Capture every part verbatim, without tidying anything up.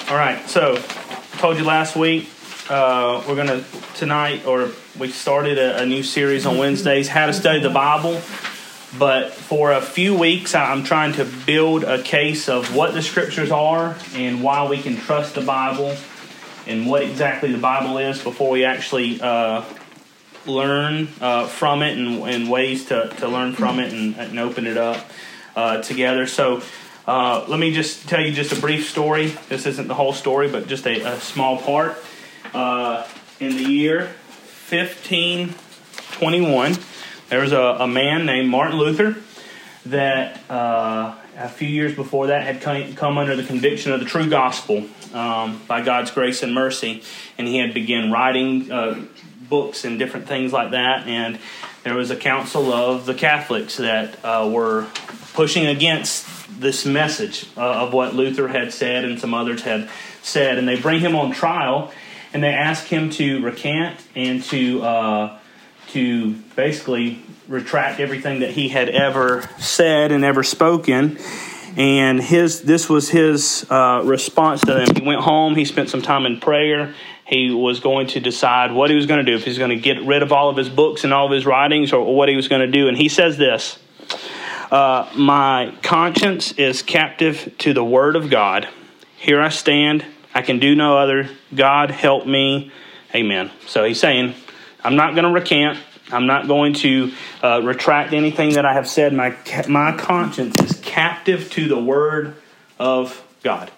All right, so I told you last week uh, we're going to, tonight, or we started a, a new series on Wednesdays, how to study the Bible. But for a few weeks, I'm trying to build a case of what the Scriptures are and why we can trust the Bible and what exactly the Bible is before we actually uh, learn uh, from it and, and ways to, to learn from it and, and open it up uh, together. So uh, let me just tell you just a brief story. This isn't the whole story, but just a, a small part. Uh, in the year fifteen twenty-one, there was a, a man named Martin Luther that uh, a few years before that had come, come under the conviction of the true gospel um, by God's grace and mercy. And he had begun writing uh, books and different things like that. And there was a council of the Catholics that uh, were pushing against this message uh, of what Luther had said and some others had said. And they bring him on trial and they ask him to recant and to... Uh, to basically retract everything that he had ever said and ever spoken. And his this was his uh, response to them. He went home, he spent some time in prayer. He was going to decide what he was going to do, if he was going to get rid of all of his books and all of his writings, or what he was going to do. And he says this, uh, my conscience is captive to the word of God. Here I stand, I can do no other. God help me. Amen. So he's saying, I'm not going to recant. I'm not going to uh, retract anything that I have said. My my conscience is captive to the Word of God.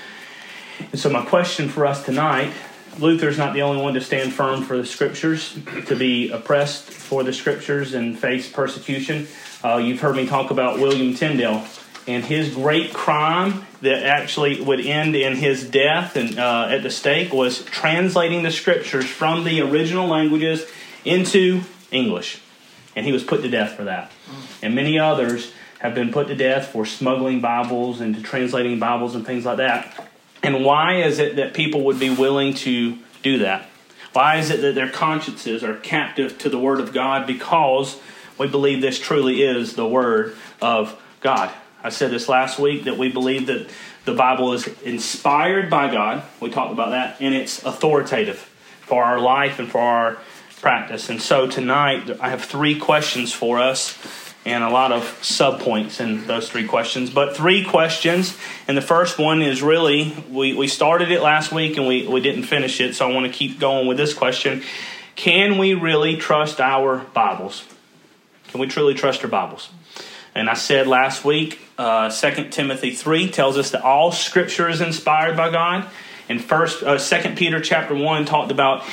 And so my question for us tonight, Luther's not the only one to stand firm for the Scriptures, to be oppressed for the Scriptures and face persecution. Uh, you've heard me talk about William Tyndale and his great crime that actually would end in his death and uh, at the stake was translating the Scriptures from the original languages into English. And he was put to death for that. And many others have been put to death for smuggling Bibles and translating Bibles and things like that. And why is it that people would be willing to do that? Why is it that their consciences are captive to the Word of God? Because we believe this truly is the Word of God. I said this last week that we believe that the Bible is inspired by God. We talked about that. And it's authoritative for our life and for our practice. And so tonight I have three questions for us and a lot of subpoints in those three questions. But three questions. And the first one is really, we, we started it last week and we, we didn't finish it. So I want to keep going with this question. Can we really trust our Bibles? Can we truly trust our Bibles? And I said last week, uh, Second Timothy three tells us that all Scripture is inspired by God. And first, uh, Second Peter chapter one talked about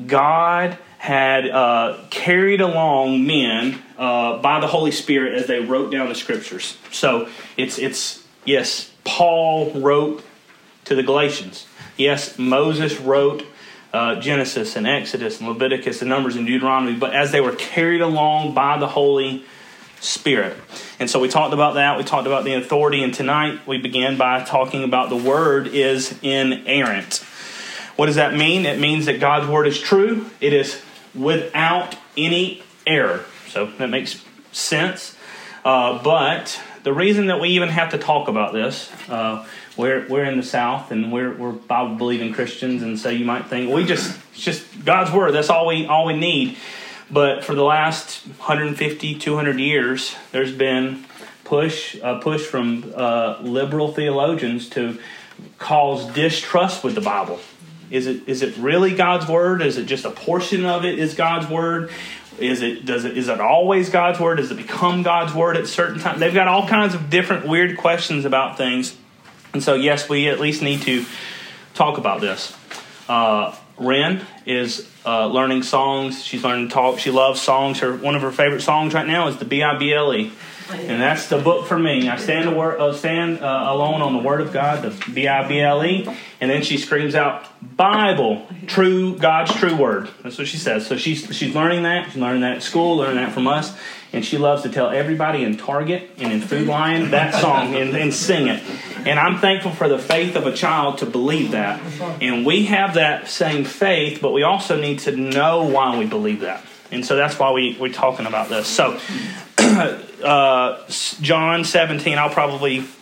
God had uh, carried along men uh, by the Holy Spirit as they wrote down the Scriptures. So it's it's yes, Paul wrote to the Galatians. Yes, Moses wrote uh, Genesis and Exodus and Leviticus and Numbers and Deuteronomy. But as they were carried along by the Holy Spirit. And so we talked about that. We talked about the authority. And tonight we began by talking about the Word is inerrant. What does that mean? It means that God's Word is true. It is without any error. So that makes sense. Uh, but the reason that we even have to talk about this, uh, we're we're in the South and we're we're Bible believing Christians, and so you might think we just it's just God's Word. That's all we all we need. But for the last one hundred fifty, two hundred years, there's been push a push from uh, liberal theologians to cause distrust with the Bible. Is it is it really God's Word? Is it just a portion of it is God's Word? Is it does it is it always God's Word? Does it become God's Word at certain times? They've got all kinds of different weird questions about things. And so, yes, we at least need to talk about this. Uh, Ren is uh, learning songs. She's learning to talk. She loves songs. Her one of her favorite songs right now is the B I B L E. And that's the book for me. I stand, a word, uh, stand uh, alone on the Word of God, the B I B L E. And then she screams out, Bible, true, God's true Word. That's what she says. So she's she's learning that. She's learning that at school, learning that from us. And she loves to tell everybody in Target and in Food Lion that song and, and sing it. And I'm thankful for the faith of a child to believe that. And we have that same faith, but we also need to know why we believe that. And so that's why we, we're talking about this. So, uh, John seventeen, I'll probably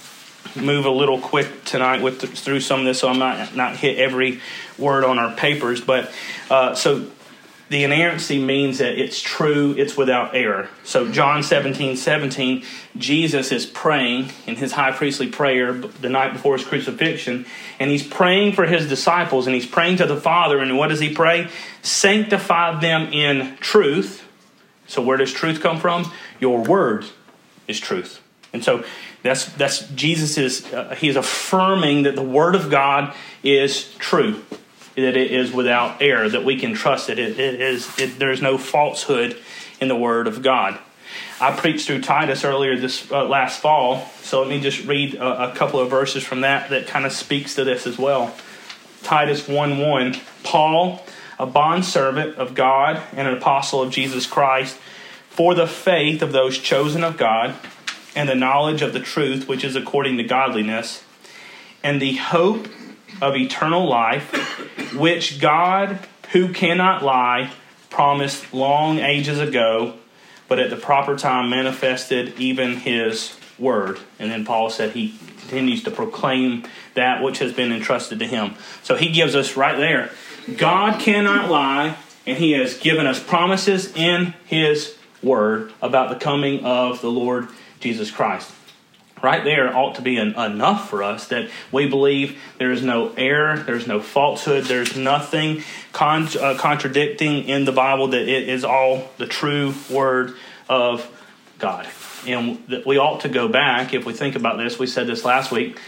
move a little quick tonight with through some of this, so I might not hit every word on our papers. But uh, so the inerrancy means that it's true, it's without error. So John seventeen seventeen, Jesus is praying in his high priestly prayer the night before his crucifixion, and he's praying for his disciples, and he's praying to the Father, and what does he pray? Sanctify them in truth. So where does truth come from? Your word is truth. And so that's that's Jesus is uh, he is affirming that the word of God is true, that it is without error, that we can trust it. It, it is it, there is no falsehood in the word of God. I preached through Titus earlier this uh, last fall, so let me just read a, a couple of verses from that that kind of speaks to this as well. Titus one one, Paul, a bondservant of God and an apostle of Jesus Christ, for the faith of those chosen of God, and the knowledge of the truth which is according to godliness, and the hope of eternal life, which God, who cannot lie, promised long ages ago, but at the proper time manifested even his word. And then Paul said he continues to proclaim that which has been entrusted to him. So he gives us right there, God cannot lie, and he has given us promises in his word about the coming of the Lord Jesus Christ. Right there ought to be an, enough for us that we believe there is no error, there's no falsehood, there's nothing con- uh, contradicting in the Bible, that it is all the true word of God. And th- we ought to go back, if we think about this, we said this last week,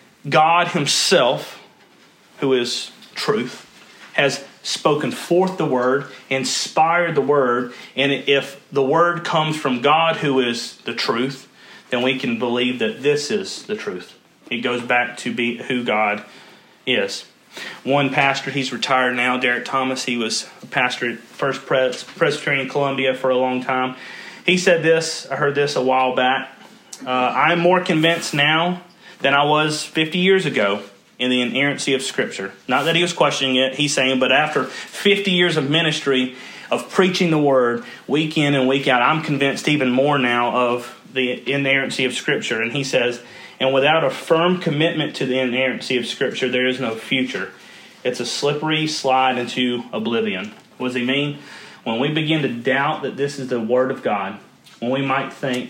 God himself, who is truth, has spoken forth the word, inspired the word, and if the word comes from God, who is the truth, then we can believe that this is the truth. It goes back to be who God is. One pastor, he's retired now, Derek Thomas, he was a pastor at First Pres- Presbyterian Columbia for a long time. He said this, I heard this a while back, uh, I'm more convinced now than I was fifty years ago in the inerrancy of Scripture. Not that he was questioning it, he's saying, but after fifty years of ministry, of preaching the Word, week in and week out, I'm convinced even more now of the inerrancy of Scripture. And he says, and without a firm commitment to the inerrancy of Scripture, there is no future. It's a slippery slide into oblivion. What does he mean? When we begin to doubt that this is the Word of God, when we might think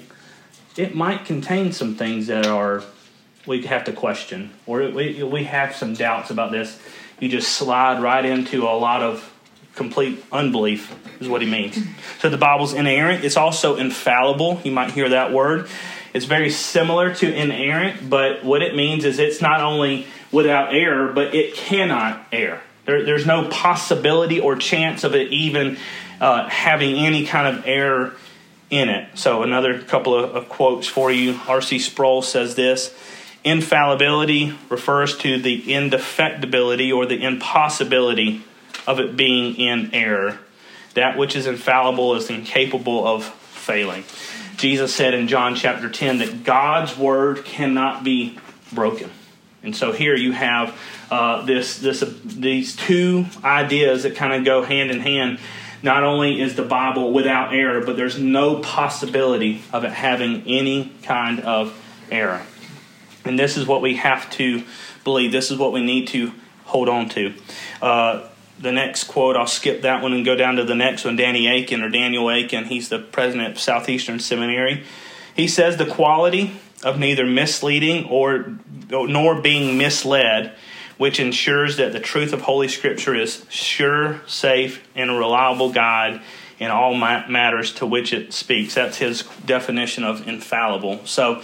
it might contain some things that are we have to question, or we we have some doubts about this, you just slide right into a lot of complete unbelief, is what he means. So the Bible's inerrant. It's also infallible. You might hear that word. It's very similar to inerrant, but what it means is it's not only without error, but it cannot err. There, there's no possibility or chance of it even uh, having any kind of error in it. So another couple of, of quotes for you. R C Sproul says this, infallibility refers to the indefectibility or the impossibility of it being in error. That which is infallible is incapable of failing. Jesus said in John chapter ten that God's word cannot be broken. And so here you have uh, this, this, uh, these two ideas that kind of go hand in hand. Not only is the Bible without error, but there's no possibility of it having any kind of error. And this is what we have to believe. This is what we need to hold on to. Uh, the next quote, I'll skip that one and go down to the next one. Danny Aiken, or Daniel Aiken, he's the president of Southeastern Seminary. He says the quality of neither misleading or nor being misled, which ensures that the truth of Holy Scripture is sure, safe, and a reliable guide in all matters to which it speaks. That's his definition of infallible. So,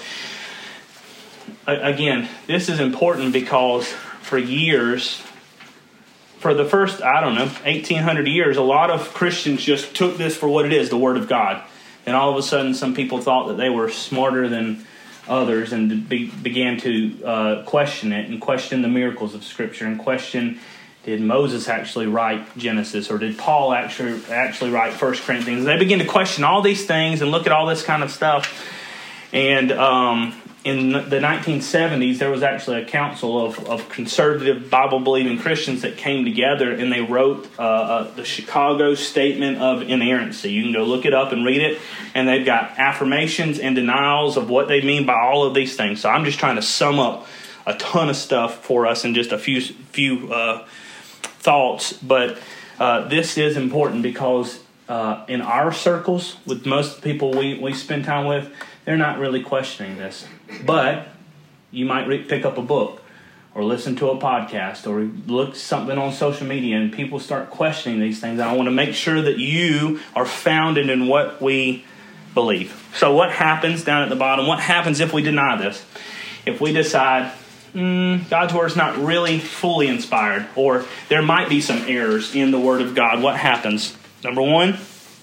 again, this is important because for years, for the first, I don't know, eighteen hundred years, a lot of Christians just took this for what it is, the Word of God. And all of a sudden, some people thought that they were smarter than others and be, began to uh, question it and question the miracles of Scripture and question, did Moses actually write Genesis, or did Paul actually actually write First Corinthians? They begin to question all these things and look at all this kind of stuff. And um, in the nineteen seventies, there was actually a council of, of conservative Bible-believing Christians that came together, and they wrote uh, uh, the Chicago Statement of Inerrancy. You can go look it up and read it, and they've got affirmations and denials of what they mean by all of these things. So I'm just trying to sum up a ton of stuff for us in just a few few uh, thoughts, but uh, this is important because uh, in our circles, with most of the people we, we spend time with, they're not really questioning this. But you might re- pick up a book or listen to a podcast or look something on social media and people start questioning these things. I want to make sure that you are founded in what we believe. So what happens down at the bottom? What happens if we deny this? If we decide mm, God's Word is not really fully inspired, or there might be some errors in the Word of God, what happens? Number one,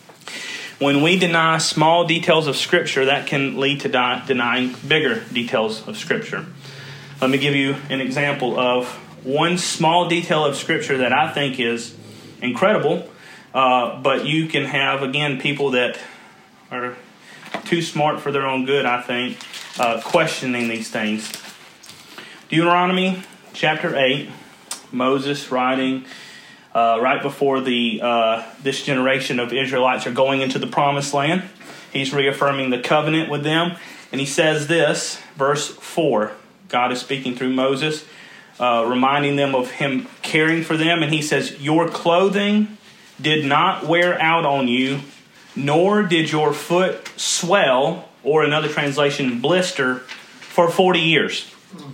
when we deny small details of Scripture, that can lead to di- denying bigger details of Scripture. Let me give you an example of one small detail of Scripture that I think is incredible, uh, but you can have, again, people that are too smart for their own good, I think, uh, questioning these things. Deuteronomy chapter eight, Moses writing Uh, right before the uh, this generation of Israelites are going into the promised land. He's reaffirming the covenant with them. And he says this, verse four. God is speaking through Moses, uh, reminding them of him caring for them. And he says, your clothing did not wear out on you, nor did your foot swell, or another translation, blister, for forty years.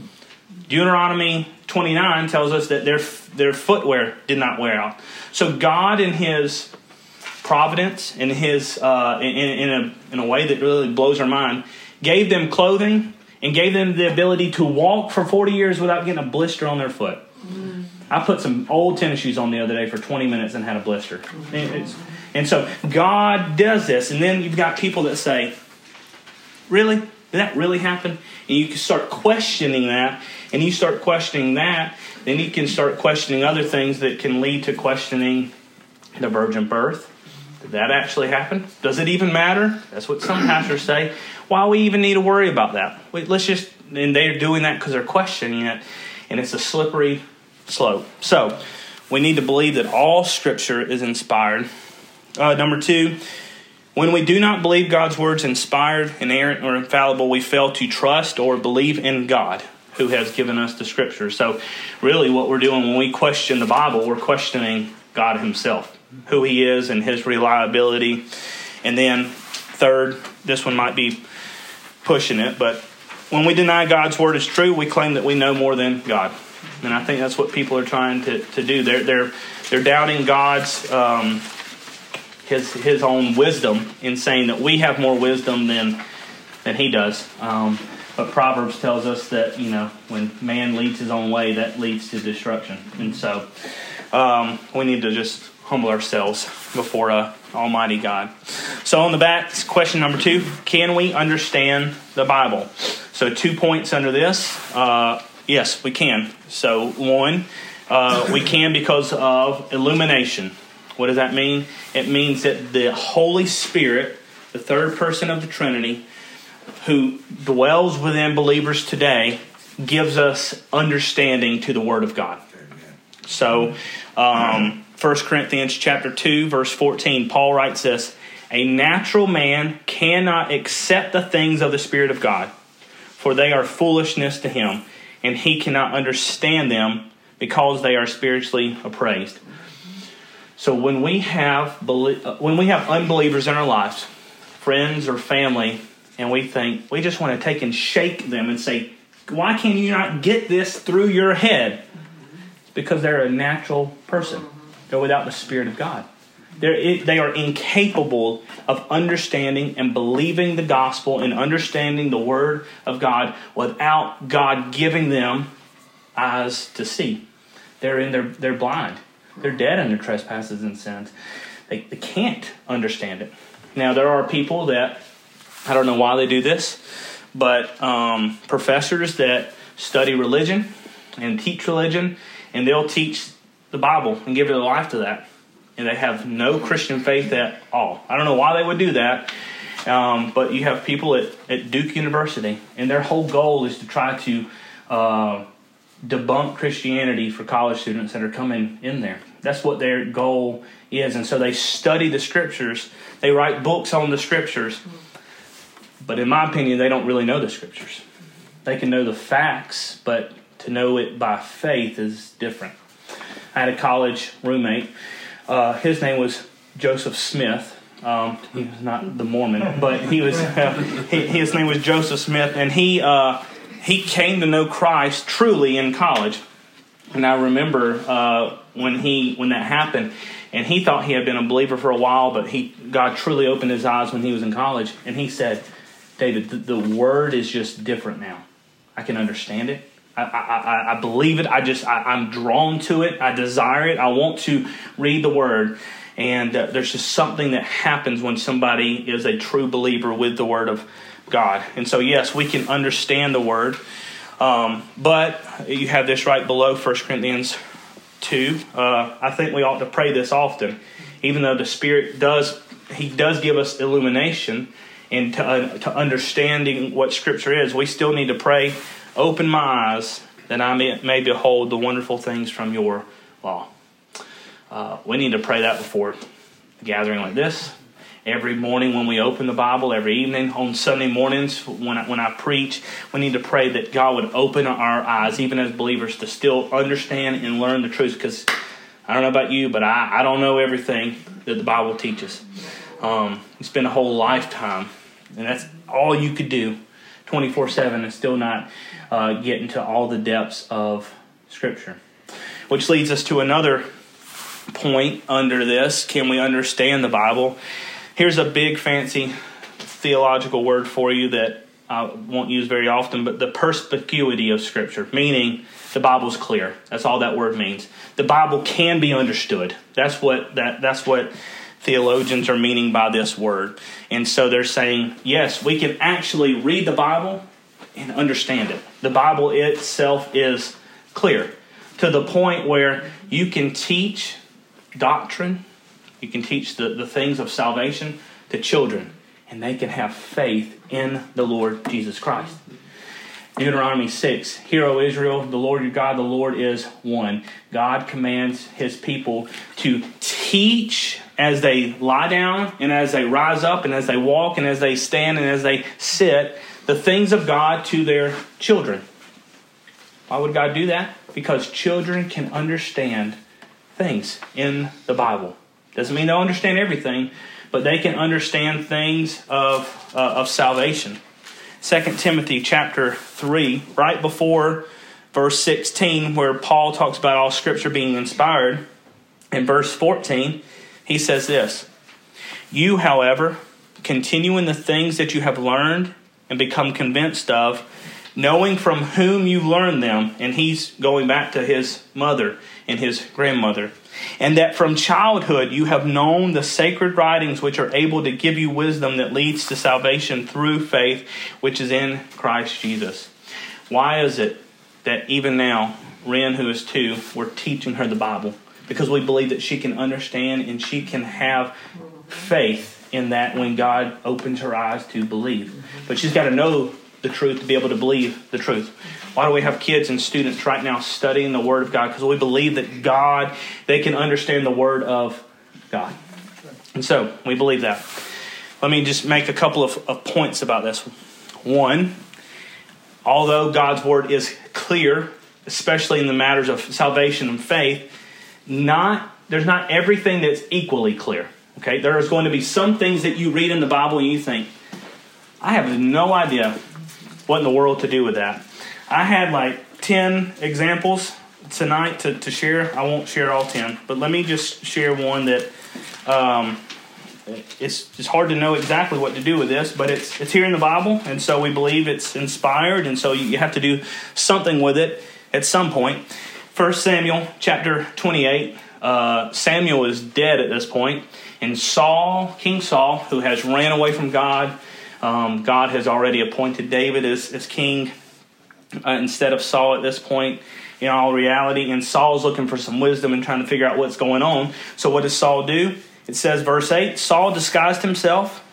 Deuteronomy twenty-nine tells us that their their footwear did not wear out. So God, in His providence, in His uh, in, in a in a way that really blows our mind, gave them clothing and gave them the ability to walk for forty years without getting a blister on their foot. Mm. I put some old tennis shoes on the other day for twenty minutes and had a blister. Mm-hmm. And, and so God does this, and then you've got people that say, "Really? Did that really happen?" And you can start questioning that, and you start questioning that, then you can start questioning other things that can lead to questioning the virgin birth. Did that actually happen? Does it even matter? That's what some pastors say. Why we even need to worry about that? Wait, let's just, and they're doing that because they're questioning it, and it's a slippery slope. So we need to believe that all Scripture is inspired. Uh, number two, when we do not believe God's words inspired, inerrant, or infallible, we fail to trust or believe in God, who has given us the Scripture. So really what we're doing when we question the Bible, we're questioning God Himself, who He is and His reliability. And then third, this one might be pushing it, but when we deny God's Word is true, we claim that we know more than God. And I think that's what people are trying to, to do. They're, they're, they're doubting God's... Um, His his own wisdom in saying that we have more wisdom than than he does. Um, but Proverbs tells us that, you know, when man leads his own way, that leads to destruction. And so um, we need to just humble ourselves before uh, Almighty God. So on the back, question number two, can we understand the Bible? So two points under this. Uh, yes, we can. So one, uh, we can because of illumination. What does that mean? It means that the Holy Spirit, the third person of the Trinity, who dwells within believers today, gives us understanding to the Word of God. So, um, First Corinthians chapter two, verse fourteen, Paul writes this, a natural man cannot accept the things of the Spirit of God, for they are foolishness to him, and he cannot understand them because they are spiritually appraised. So when we have when we have unbelievers in our lives, friends or family, and we think, we just want to take and shake them and say, why can you not get this through your head? It's because they're a natural person. They're without the Spirit of God. They're, they are incapable of understanding and believing the gospel and understanding the Word of God without God giving them eyes to see. They're in their, they're blind. They're dead in their trespasses and sins. They, they can't understand it. Now, there are people that, I don't know why they do this, but um, professors that study religion and teach religion, and they'll teach the Bible and give their life to that. And they have no Christian faith at all. I don't know why they would do that. Um, but you have people at, at Duke University, and their whole goal is to try to uh, debunk Christianity for college students that are coming in there. That's what their goal is. And so they study the Scriptures. They write books on the Scriptures. But in my opinion, they don't really know the Scriptures. They can know the facts, but to know it by faith is different. I had a college roommate. Uh, his name was Joseph Smith. Um, he was not the Mormon, but he was. Uh, he, his name was Joseph Smith, and he uh, he came to know Christ truly in college. And I remember uh, when he when that happened, and he thought he had been a believer for a while, but he God truly opened his eyes when he was in college, and he said, "David, the, the word is just different now. I can understand it. I, I, I believe it. I just, I, I'm drawn to it. I desire it. I want to read the Word." And uh, there's just something that happens when somebody is a true believer with the Word of God. And so, yes, we can understand the Word. Um, but you have this right below First Corinthians two. Uh, I think we ought to pray this often. Even though the Spirit does, He does give us illumination and to, uh, to understanding what Scripture is, we still need to pray, "Open my eyes that I may, may behold the wonderful things from your law." Uh, we need to pray that before a gathering like this. Every morning when we open the Bible, every evening, on Sunday mornings when I, when I preach, we need to pray that God would open our eyes, even as believers, to still understand and learn the truth. Because I don't know about you, but I, I don't know everything that the Bible teaches. Um, you spend a whole lifetime, and that's all you could do twenty-four seven and still not uh, get into all the depths of Scripture. Which leads us to another point under this. Can we understand the Bible? Here's a big fancy theological word for you that I won't use very often, but the perspicuity of Scripture, meaning the Bible's clear. That's all that word means. The Bible can be understood. That's what that that's what theologians are meaning by this word. And so they're saying, yes, we can actually read the Bible and understand it. The Bible itself is clear to the point where you can teach doctrine, you can teach the, the things of salvation to children, and they can have faith in the Lord Jesus Christ. Deuteronomy six, "Hear, O Israel, the Lord your God, the Lord is one." God commands His people to teach as they lie down and as they rise up and as they walk and as they stand and as they sit the things of God to their children. Why would God do that? Because children can understand things in the Bible. Doesn't mean they'll understand everything, but they can understand things of, uh, of salvation. Second Timothy chapter three, right before verse sixteen, where Paul talks about all Scripture being inspired, in verse fourteen, he says this, "You, however, continue in the things that you have learned and become convinced of, knowing from whom you learned them." And he's going back to his mother and his grandmother. "And that from childhood you have known the sacred writings, which are able to give you wisdom that leads to salvation through faith, which is in Christ Jesus." Why is it that even now, Ren, who is two, we're teaching her the Bible? Because we believe that she can understand and she can have faith in that when God opens her eyes to believe. But she's got to know the truth to be able to believe the truth. Why do we have kids and students right now studying the Word of God? Because we believe that God, they can understand the Word of God. And so, we believe that. Let me just make a couple of, of points about this. One, although God's Word is clear, especially in the matters of salvation and faith, not there's not everything that's equally clear. Okay, there is going to be some things that you read in the Bible and you think, I have no idea what in the world to do with that. I had like ten examples tonight to, to share. I won't share all ten, but let me just share one that um, it's, it's hard to know exactly what to do with this, but it's it's here in the Bible, and so we believe it's inspired, and so you have to do something with it at some point. First Samuel chapter twenty-eight. Uh, Samuel is dead at this point, and Saul, King Saul, who has ran away from God, um, God has already appointed David as, as king uh, instead of Saul at this point. In all reality, and Saul's looking for some wisdom and trying to figure out what's going on. So what does Saul do? It says, verse eight, Saul disguised himself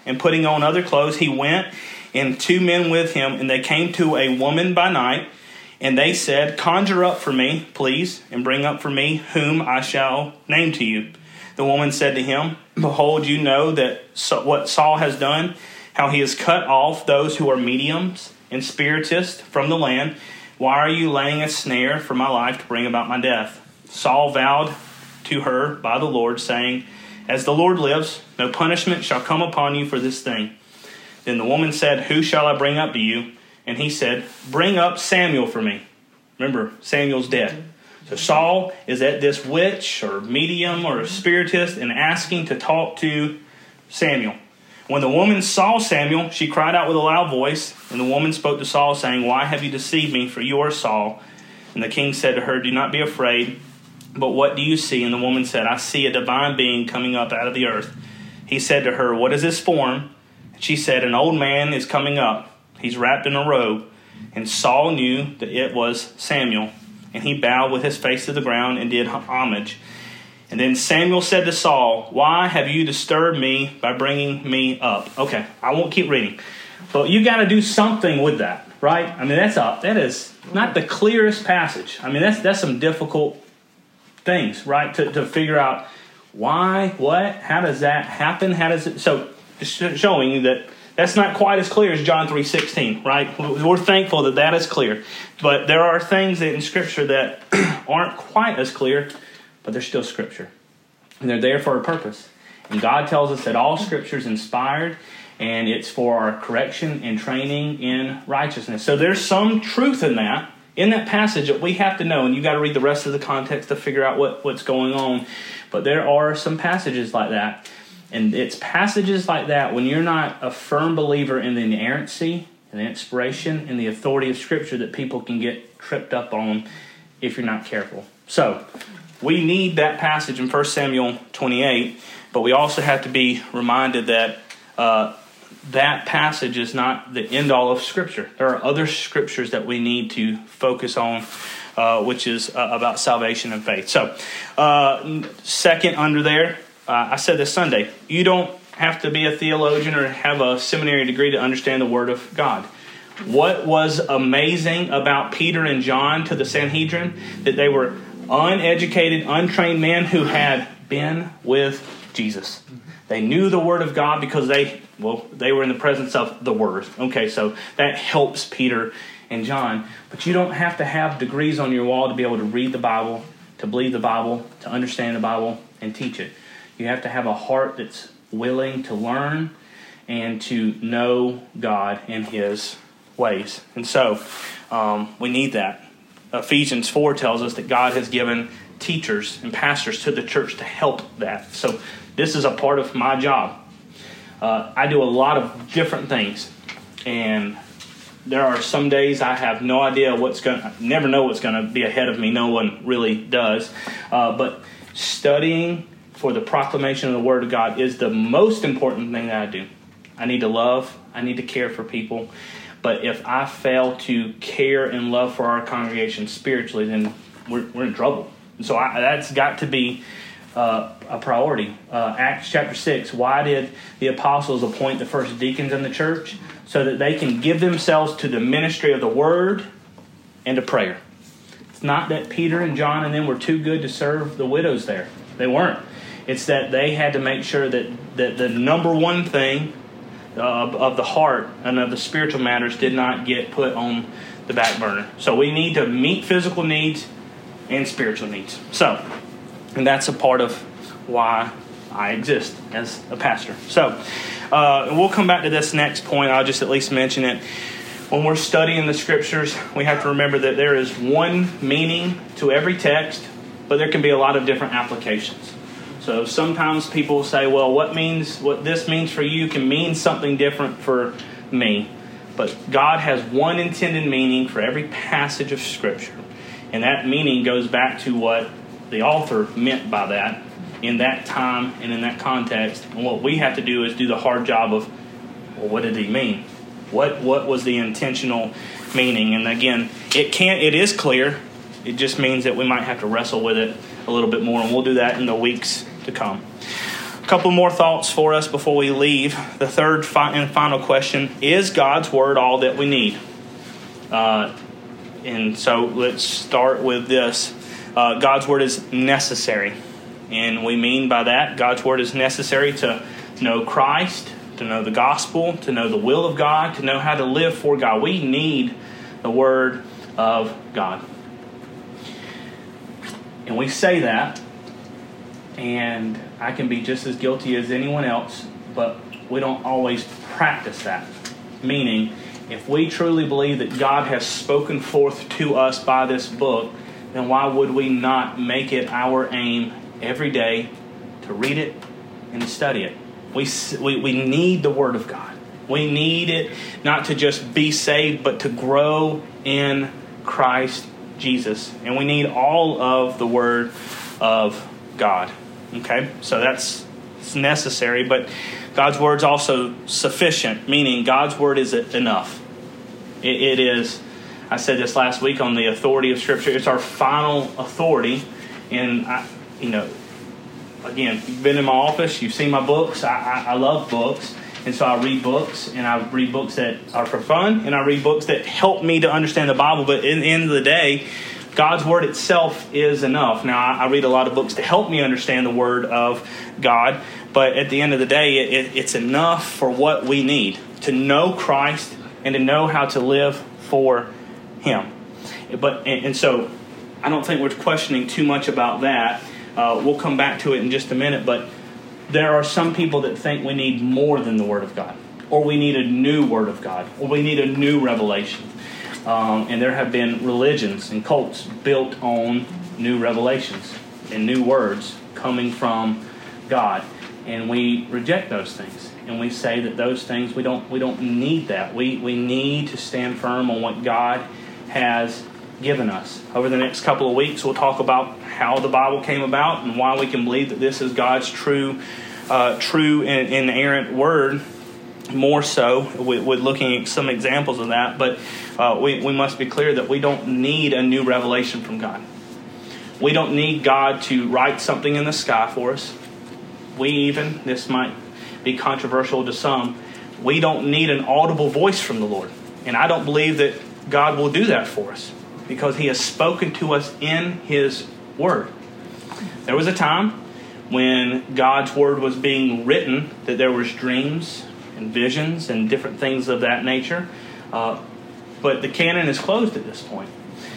and putting on other clothes, he went, and two men with him, and they came to a woman by night, and they said, "Conjure up for me, please, and bring up for me whom I shall name to you." The woman said to him, "Behold, you know that so, what Saul has done, how he has cut off those who are mediums and spiritists from the land. Why are you laying a snare for my life to bring about my death?" Saul vowed to her by the Lord, saying, "As the Lord lives, no punishment shall come upon you for this thing." Then the woman said, "Who shall I bring up to you?" And he said, "Bring up Samuel for me." Remember, Samuel's dead. So Saul is at this witch or medium or spiritist and asking to talk to Samuel. When the woman saw Samuel, she cried out with a loud voice. And the woman spoke to Saul, saying, "Why have you deceived me? For you are Saul." And the king said to her, "Do not be afraid. But what do you see?" And the woman said, "I see a divine being coming up out of the earth." He said to her, "What is his form?" She said, "An old man is coming up. He's wrapped in a robe." And Saul knew that it was Samuel. And he bowed with his face to the ground and did homage. And then Samuel said to Saul, "Why have you disturbed me by bringing me up?" Okay, I won't keep reading. But you got to do something with that, right? I mean, that's a, that is not the clearest passage. I mean, that's that's some difficult things, right? To, to figure out why, what, how does that happen? How does it... So, just showing you that that's not quite as clear as John three sixteen, right? We're thankful that that is clear. But there are things that in Scripture that aren't quite as clear, but they're still Scripture. And they're there for a purpose. And God tells us that all Scripture is inspired, and it's for our correction and training in righteousness. So there's some truth in that, in that passage that we have to know. And you've got to read the rest of the context to figure out what, what's going on. But there are some passages like that. And it's passages like that when you're not a firm believer in the inerrancy and the inspiration and the authority of Scripture that people can get tripped up on if you're not careful. So, we need that passage in First Samuel twenty-eight, but we also have to be reminded that uh, that passage is not the end-all of Scripture. There are other Scriptures that we need to focus on, uh, which is uh, about salvation and faith. So, uh, second under there, Uh, I said this Sunday, you don't have to be a theologian or have a seminary degree to understand the Word of God. What was amazing about Peter and John to the Sanhedrin? That they were uneducated, untrained men who had been with Jesus. They knew the Word of God because they, well, they were in the presence of the Word. Okay, so that helps Peter and John. But you don't have to have degrees on your wall to be able to read the Bible, to believe the Bible, to understand the Bible, and teach it. You have to have a heart that's willing to learn and to know God and His ways. And so um, we need that. Ephesians four tells us that God has given teachers and pastors to the church to help that. So this is a part of my job. Uh, I do a lot of different things. And there are some days I have no idea what's going to, never know what's going to be ahead of me. No one really does. Uh, but studying for the proclamation of the Word of God is the most important thing that I do. I need to love. I need to care for people. But if I fail to care and love for our congregation spiritually, then we're, we're in trouble. And so I, that's got to be uh, a priority. Uh, Acts chapter six, why did the apostles appoint the first deacons in the church? So that they can give themselves to the ministry of the Word and to prayer. It's not that Peter and John and them were too good to serve the widows there. They weren't. It's that they had to make sure that, that the number one thing uh, of the heart and of the spiritual matters did not get put on the back burner. So we need to meet physical needs and spiritual needs. So, and that's a part of why I exist as a pastor. So, uh, we'll come back to this next point. I'll just at least mention it. When we're studying the Scriptures, we have to remember that there is one meaning to every text, but there can be a lot of different applications. So sometimes people say, well, what means what this means for you can mean something different for me. But God has one intended meaning for every passage of Scripture. And that meaning goes back to what the author meant by that in that time and in that context. And what we have to do is do the hard job of, well, what did he mean? What what was the intentional meaning? And again, it can't. It is clear. It just means that we might have to wrestle with it a little bit more, and we'll do that in the weeks to come. couple more thoughts for us before we leave. The third fi- and final question, is God's Word all that we need? Uh, and so let's start with this. Uh, God's Word is necessary. And we mean by that, God's Word is necessary to know Christ, to know the gospel, to know the will of God, to know how to live for God. We need the Word of God. And we say that, and I can be just as guilty as anyone else, but we don't always practice that. Meaning, if we truly believe that God has spoken forth to us by this book, then why would we not make it our aim every day to read it and to study it? We, we, we need the Word of God. We need it not to just be saved, but to grow in Christ Jesus. And we need all of the Word of God. Okay, so that's it's necessary, but God's Word is also sufficient, meaning God's Word is enough. It, it is, I said this last week on the authority of Scripture, it's our final authority. And, I, you know, again, you've been in my office, you've seen my books. I, I, I love books. And so I read books, and I read books that are for fun, and I read books that help me to understand the Bible. But in the end of the day, God's Word itself is enough. Now, I read a lot of books to help me understand the Word of God. But at the end of the day, it, it's enough for what we need. To know Christ and to know how to live for Him. But And, and so I don't think we're questioning too much about that. Uh, we'll come back to it in just a minute. But there are some people that think we need more than the Word of God, or we need a new Word of God, or we need a new revelation. Um, and there have been religions and cults built on new revelations and new words coming from God. And we reject those things. And we say that those things, we don't we don't need that. We, we need to stand firm on what God has given us. Over the next couple of weeks, we'll talk about how the Bible came about and why we can believe that this is God's true, uh, true and inerrant Word. More so, with, with looking at some examples of that. But uh, we, we must be clear that we don't need a new revelation from God. We don't need God to write something in the sky for us. We even, this might be controversial to some, we don't need an audible voice from the Lord. And I don't believe that God will do that for us, because He has spoken to us in His Word. There was a time when God's Word was being written that there was dreams and visions and different things of that nature. Uh, but the canon is closed at this point.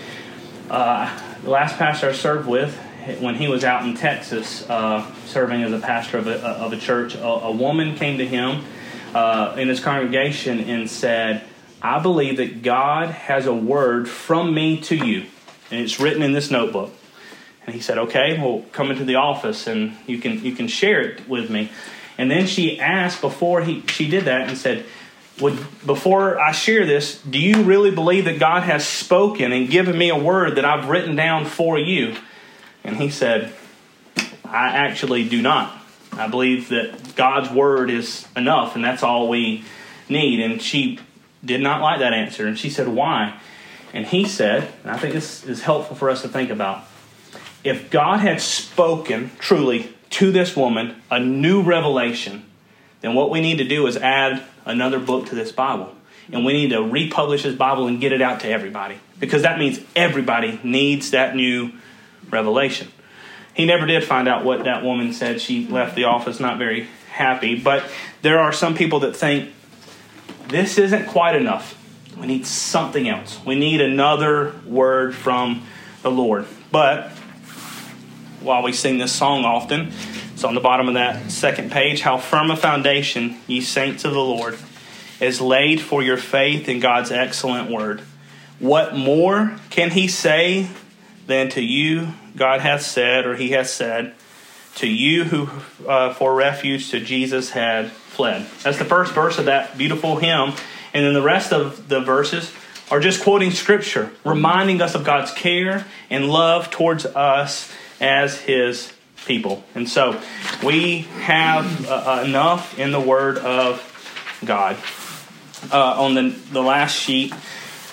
Uh, the last pastor I served with, when he was out in Texas uh, serving as a pastor of a, of a church, a, a woman came to him uh, in his congregation and said, I believe that God has a word from me to you. And it's written in this notebook. And he said, okay, well, come into the office and you can you can share it with me. And then she asked before he she did that and said, Would, before I share this, do you really believe that God has spoken and given me a word that I've written down for you? And he said, I actually do not. I believe that God's word is enough, and that's all we need. And she did not like that answer. And she said, why? And he said, and I think this is helpful for us to think about, if God had spoken truly to this woman a new revelation, then what we need to do is add another book to this Bible. And we need to republish this Bible and get it out to everybody. Because that means everybody needs that new revelation. He never did find out what that woman said. She left the office not very happy. But there are some people that think this isn't quite enough. We need something else. We need another word from the Lord. But while we sing this song often, it's on the bottom of that second page. How firm a foundation, ye saints of the Lord, is laid for your faith in God's excellent word. What more can he say than to you God hath said, or he hath said, to you who uh, for refuge to Jesus had fled. That's the first verse of that beautiful hymn. And then the rest of the verses are just quoting Scripture, reminding us of God's care and love towards us as his people. And so we have uh, enough in the Word of God. Uh, on the, the last sheet,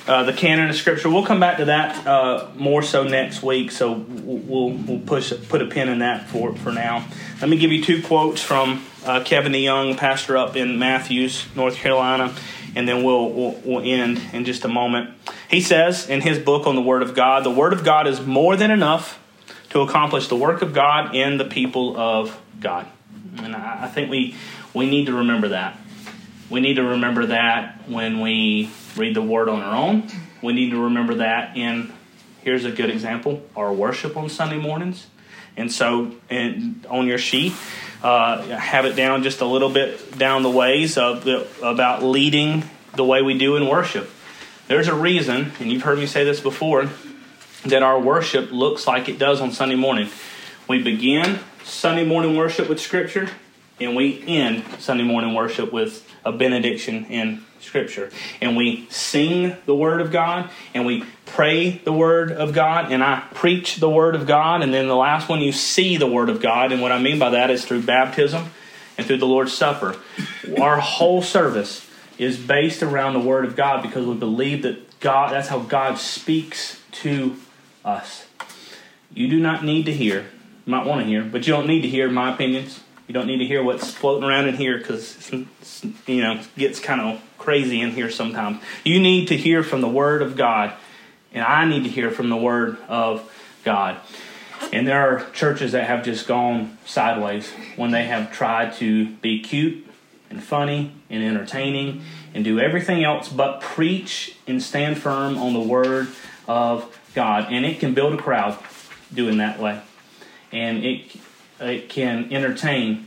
uh, the canon of Scripture. We'll come back to that uh, more so next week, so we'll we'll push put a pin in that for, for now. Let me give you two quotes from uh, Kevin DeYoung, pastor up in Matthews, North Carolina, and then we'll, we'll we'll end in just a moment. He says in his book on the Word of God, the Word of God is more than enough to accomplish the work of God in the people of God. And I, I think we we need to remember that. We need to remember that when we read the Word on our own. We need to remember that in, here's a good example, our worship on Sunday mornings. And so and on your sheet, uh, have it down just a little bit down the ways of the, about leading the way we do in worship. There's a reason, and you've heard me say this before, that our worship looks like it does on Sunday morning. We begin Sunday morning worship with Scripture, and we end Sunday morning worship with a benediction in Scripture. And we sing the Word of God, and we pray the Word of God, and I preach the Word of God, and then the last one, you see the Word of God. And what I mean by that is through baptism and through the Lord's Supper. Our whole service is based around the Word of God because we believe that God, that's how God speaks to us. You do not need to hear, you might want to hear, but you don't need to hear my opinions. You don't need to hear what's floating around in here because, you know, it gets kind of crazy in here sometimes. You need to hear from the Word of God, and I need to hear from the Word of God. And there are churches that have just gone sideways when they have tried to be cute and funny and entertaining and do everything else but preach and stand firm on the Word of God. And it can build a crowd doing that way. And it it can entertain,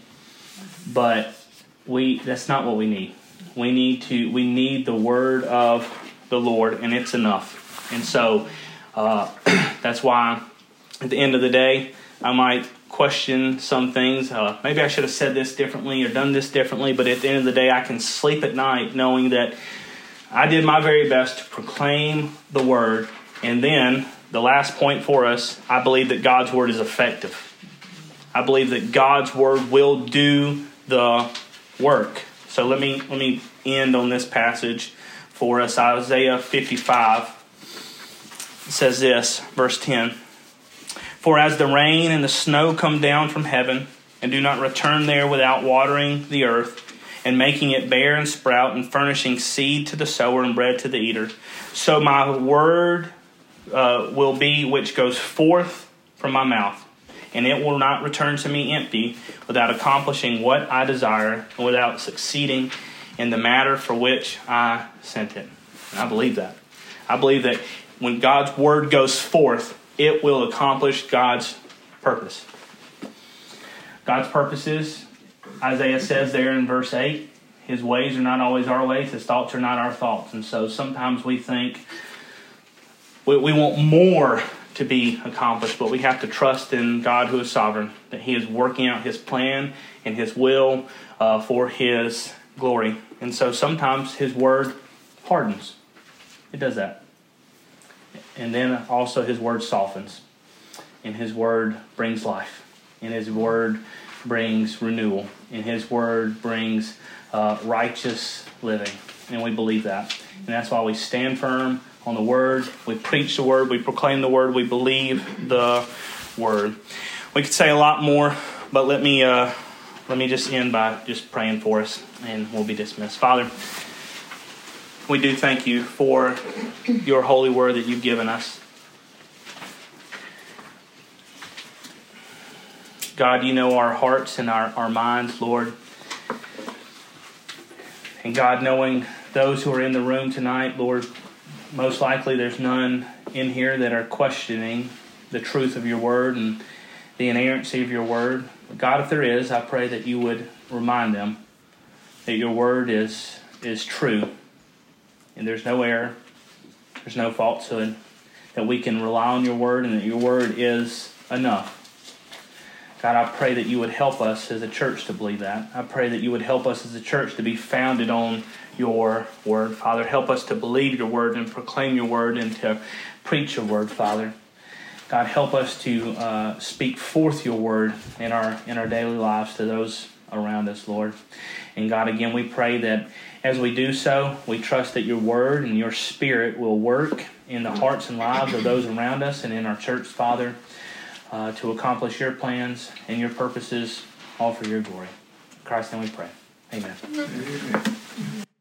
but we that's not what we need. We need to we need the Word of the Lord, and it's enough. And so uh, that's why at the end of the day, I might question some things. Uh, maybe I should have said this differently or done this differently, but at the end of the day, I can sleep at night knowing that I did my very best to proclaim the Word. And then the last point for us, I believe that God's Word is effective. I believe that God's Word will do the work. So let me let me end on this passage for us. Isaiah fifty-five says this, verse ten. For as the rain and the snow come down from heaven, and do not return there without watering the earth, and making it bear and sprout, and furnishing seed to the sower and bread to the eater, so my word uh, will be which goes forth from my mouth. And it will not return to me empty, without accomplishing what I desire, and without succeeding in the matter for which I sent it. And I believe that. I believe that when God's Word goes forth, it will accomplish God's purpose. God's purposes, Isaiah says there in verse eight, His ways are not always our ways, His thoughts are not our thoughts. And so sometimes we think we, we want more to be accomplished, but we have to trust in God who is sovereign, that He is working out His plan and His will uh, for His glory. And so sometimes His Word hardens. It does that. And then also His Word softens. And His Word brings life. And His Word brings renewal. And His Word brings uh, righteous living. And we believe that. And that's why we stand firm on the Word. We preach the Word. We proclaim the Word. We believe the Word. We could say a lot more, but let me uh, let me just end by just praying for us, and we'll be dismissed. Father, we do thank You for Your holy Word that You've given us. God, You know our hearts and our, our minds, Lord. And God, knowing those who are in the room tonight, Lord, most likely there's none in here that are questioning the truth of Your Word and the inerrancy of Your Word. But God, if there is, I pray that You would remind them that Your Word is, is true. And there's no error. There's no falsehood. That we can rely on Your Word and that Your Word is enough. God, I pray that You would help us as a church to believe that. I pray that You would help us as a church to be founded on Your Word. Father, help us to believe Your Word and proclaim Your Word and to preach Your Word, Father. God, help us to uh, speak forth Your Word in our in our daily lives to those around us, Lord. And God, again, we pray that as we do so, we trust that your word and your spirit will work in the hearts and lives of those around us and in our church, Father, uh, to accomplish your plans and your purposes, all for your glory. In Christ's name we pray. Amen. Amen.